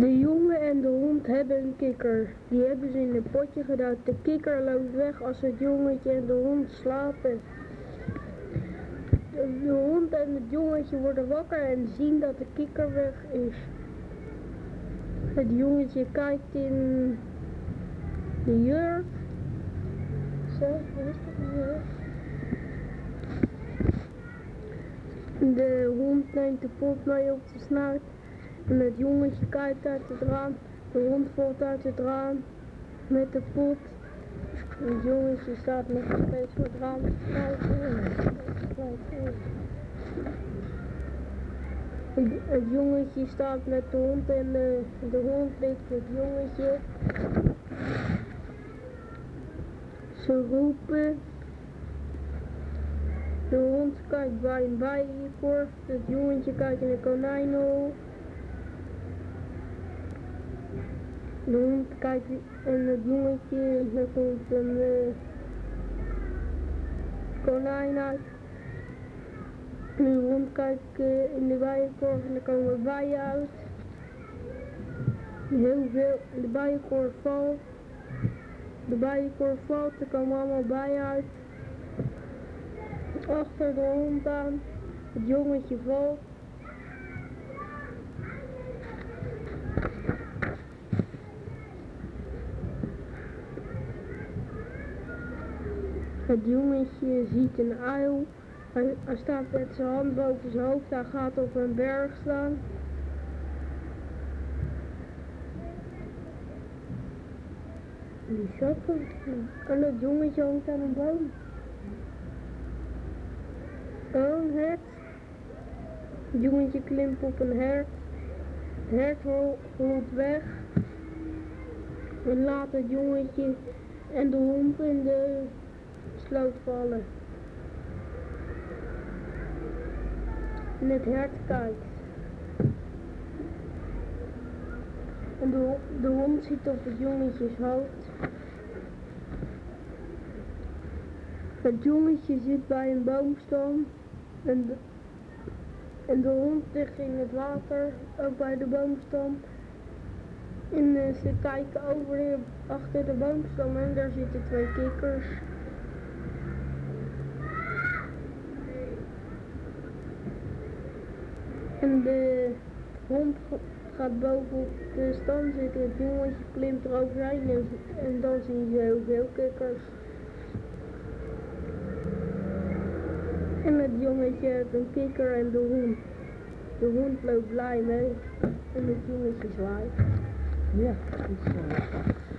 De jongen en de hond hebben een kikker. Die hebben ze in een potje gedaan. De kikker loopt weg als het jongetje en de hond slapen. De hond en het jongetje worden wakker en zien dat de kikker weg is. Het jongetje kijkt in de jurk. Zo, wat is dat een jurk? De hond neemt de pot mee op de snuit. En het jongetje kijkt uit het raam. De hond valt uit het raam met de pot. Het jongetje staat nog steeds voor het raam te kijken. Het jongetje staat met de hond en de hond likt het jongetje. Ze roepen. De hond kijkt bij een bijenkorf. Het jongetje kijkt in een konijnenhol. De hond kijkt en het jongetje, er komt een konijn uit. De hond kijkt in de bijenkorf en er komen bijen uit. Heel veel, de bijenkorf valt. De bijenkorf valt, er komen allemaal bijen uit. Achter de hond aan, het jongetje valt. Het jongetje ziet een uil. Hij staat met zijn hand boven zijn hoofd. Hij gaat op een berg staan. Die zakken. En het jongetje hangt aan een boom. Oh, een hert. Het jongetje klimt op een hert. Het hert rolt weg. En laat het jongetje en de hond in de sloot vallen. En het hert kijkt. En de hond zit op het jongetjes hoofd. Het jongetje zit bij een boomstam. En de hond ligt in het water, ook bij de boomstam. En ze kijken over achter de boomstam en daar zitten twee kikkers. En de hond gaat boven op de stam zitten, het jongetje klimt er overheen en dan zien ze heel veel kikkers. En het jongetje heeft een kikker en de hond. De hond loopt blij mee en het jongetje zwaait. Ja, dat is zo.